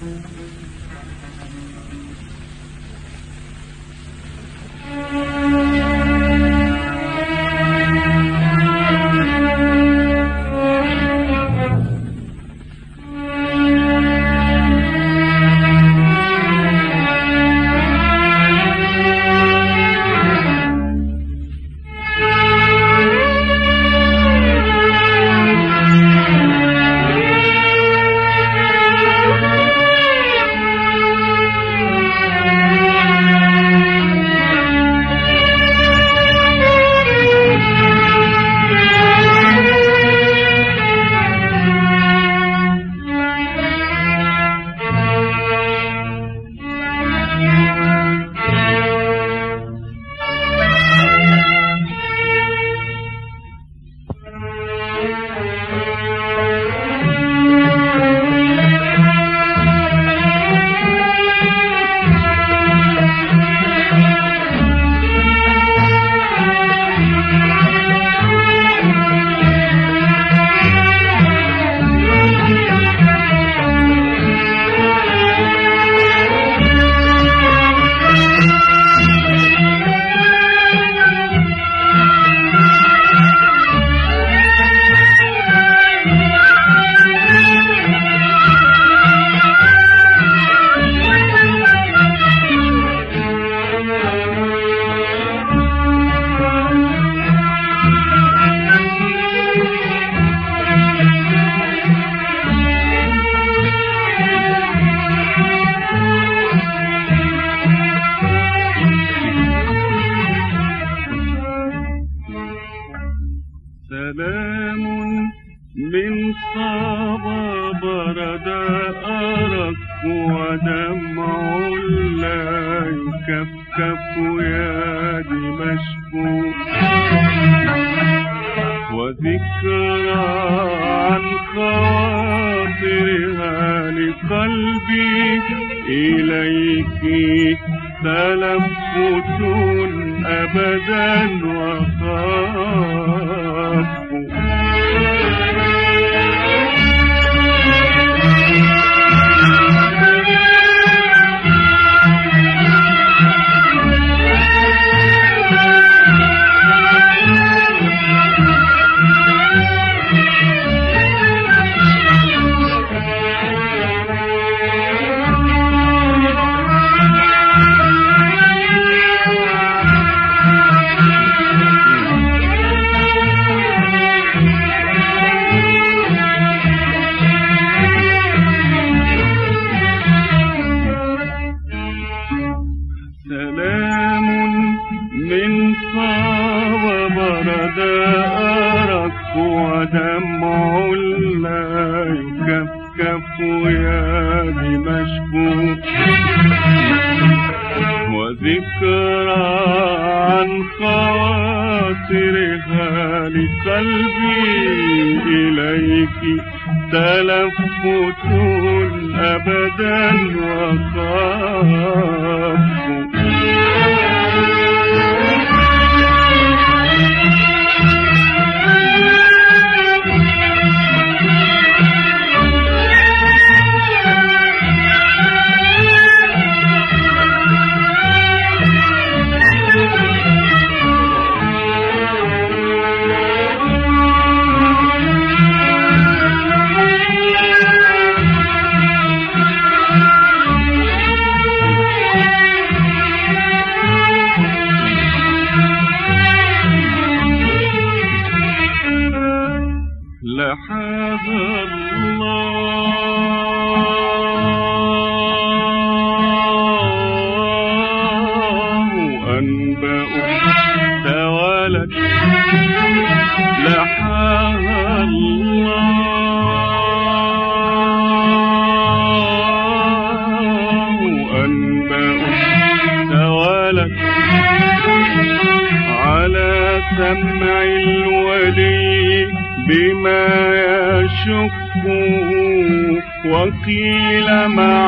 وقيل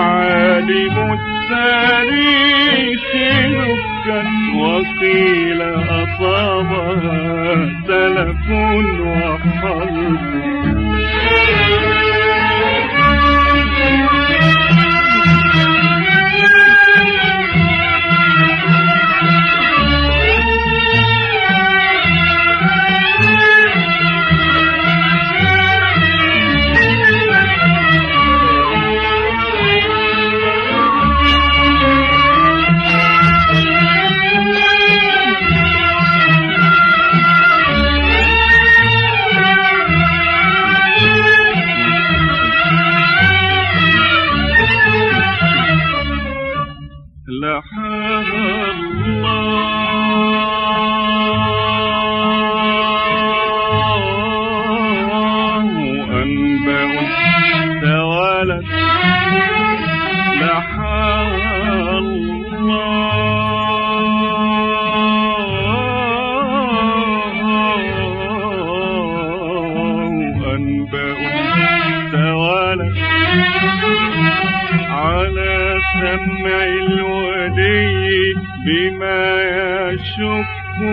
معالم التاريخ نكت وقيل أصابها تلف وحرب ولد لحى الله أنبأ توالت على سمع الولي بما يشك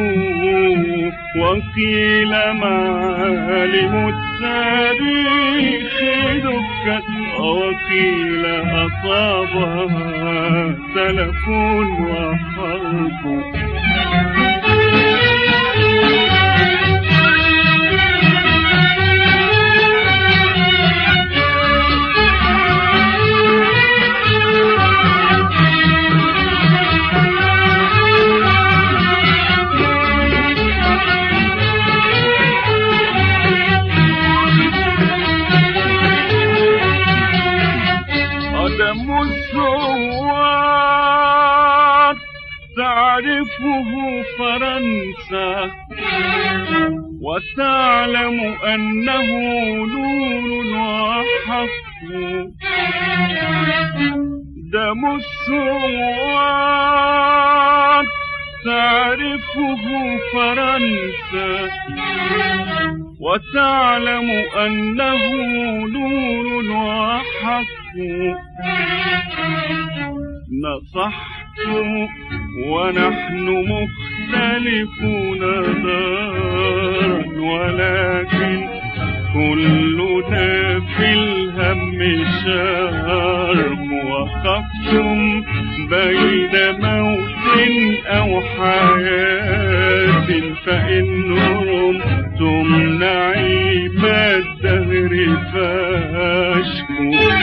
وقيل معالم التاريخ دكت وقيل أصابها تلف وحرب قدم الثوار تعرفه فرنسا وتعلم أنه نور وحق دم الثوار تعرفه فرنسا وتعلم أنه نور وحق نصحت ونحن مختلفون دارا ولكن كلنا في الهم شارب وقفتم بين موت أو حياة فإن رمتم نعيم الدهر فاشكوا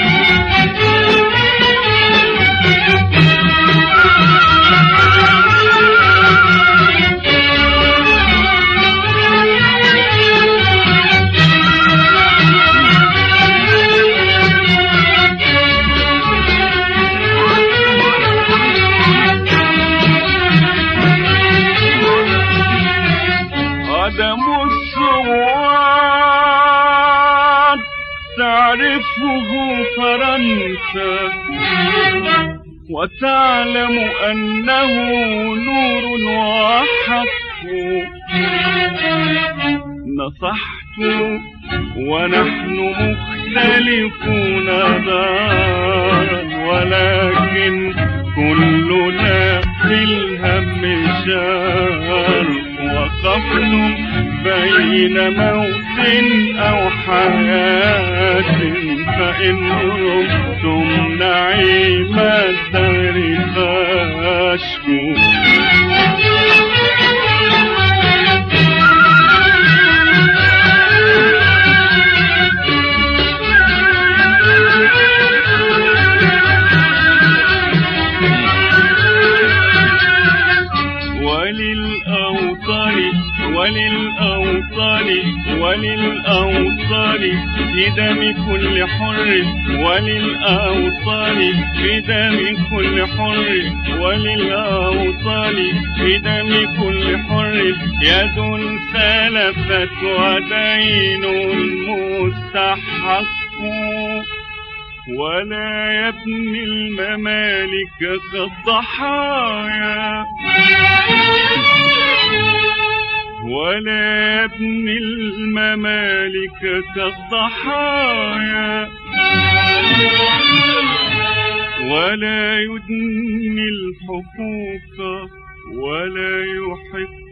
قدم الثوار تعرفه فرنسا وتعلم أنه نور وحق نصحت ونحن مختلفون دارا ولكن كلنا في الهم شارب وقفتم بين موت أو حياة فإن رمتم نعيم الدهر فاشكوا وللأوطان بدم كل حر وللأوطان بدم كل حر وللأوطان بدم كل حر يد سلفت ودين مستحق ولا يبني الممالك كالضحايا ولا يبني الممالك كالضحايا ولا يدني الحقوق ولا يحق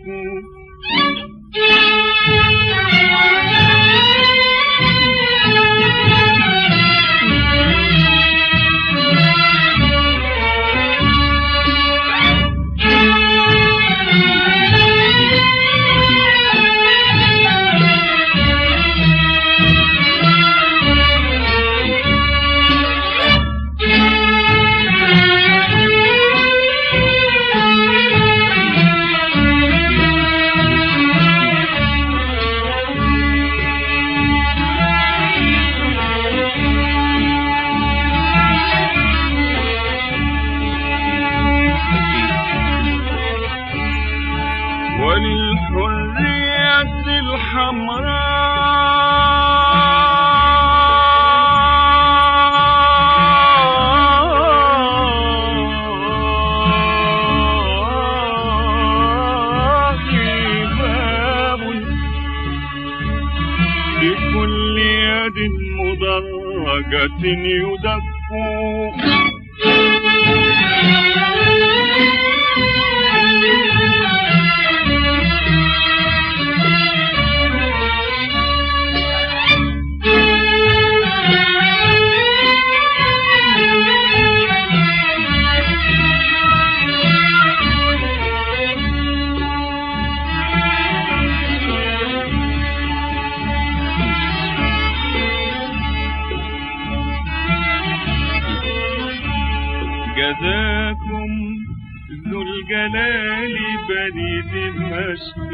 يدق جزاكم ذو الجلال بني دمشق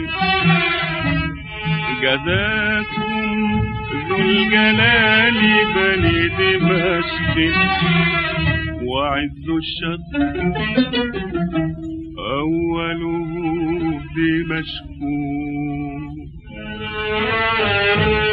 جزاكم ذو الجلال بني دمشق وعز الشرق أوله دمشق